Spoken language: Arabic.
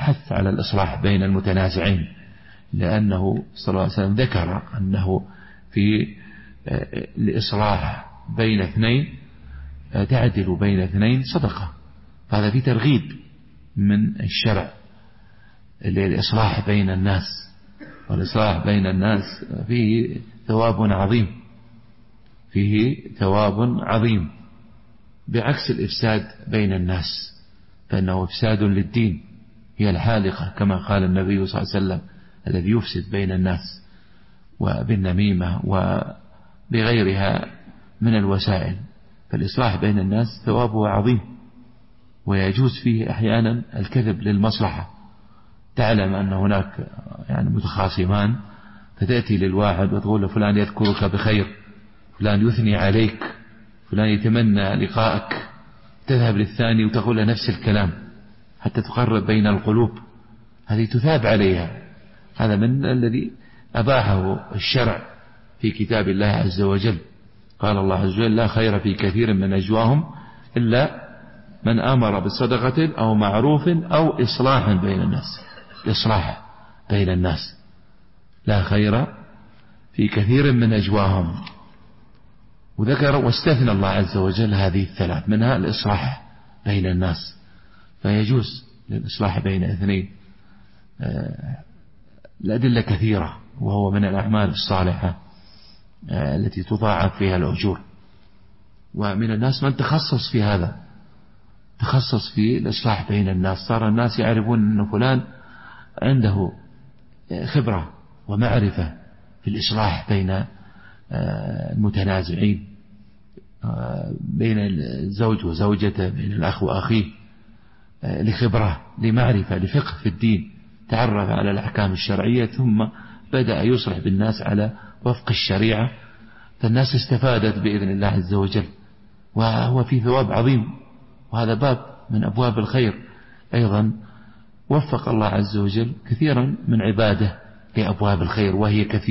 حث على الإصلاح بين المتنازعين، لأنه صلى الله عليه وسلم ذكر أنه في الإصلاح بين اثنين تعدل بين اثنين صدقة. فهذا في ترغيب من الشرع للإصلاح بين الناس، والإصلاح بين الناس فيه ثواب عظيم، فيه ثواب عظيم، بعكس الإفساد بين الناس، فإنه إفساد للدين، هي الحالقة كما قال النبي صلى الله عليه وسلم الذي يفسد بين الناس، وبالنميمة وبغيرها من الوسائل. فالإصلاح بين الناس ثوابه عظيم، ويجوز فيه أحيانا الكذب للمصلحة. تعلم أن هناك يعني متخاصمان، فتأتي للواحد وتقول له فلان يذكرك بخير، فلان يثني عليك، فلان يتمنى لقاءك، تذهب للثاني وتقول له نفس الكلام حتى تقرب بين القلوب، هذه تثاب عليها. هذا من الذي أباحه الشرع في كتاب الله عز وجل. قال الله عز وجل: لا خير في كثير من نجواهم إلا من أمر بصدقة أو معروف أو إصلاح بين الناس. إصلاح بين الناس، لا خير في كثير من نجواهم. وذكر واستثنى الله عز وجل هذه الثلاث، منها الإصلاح بين الناس، فيجوز للإصلاح بين اثنين. الأدلة كثيرة، وهو من الأعمال الصالحة التي تضاعف فيها الأجور. ومن الناس من تخصص في هذا، تخصص في الإصلاح بين الناس، صار الناس يعرفون أن فلان عنده خبرة ومعرفة في الإصلاح بين المتنازعين، بين الزوج وزوجته، بين الأخ وأخيه، لخبرة، لمعرفة، لفقه في الدين، تعرف على الأحكام الشرعية، ثم بدأ يصلح بالناس على وفق الشريعة، فالناس استفادت بإذن الله عز وجل، وهو في ثواب عظيم. وهذا باب من أبواب الخير أيضا، وفق الله عز وجل كثيرا من عباده لأبواب الخير، وهي كثير.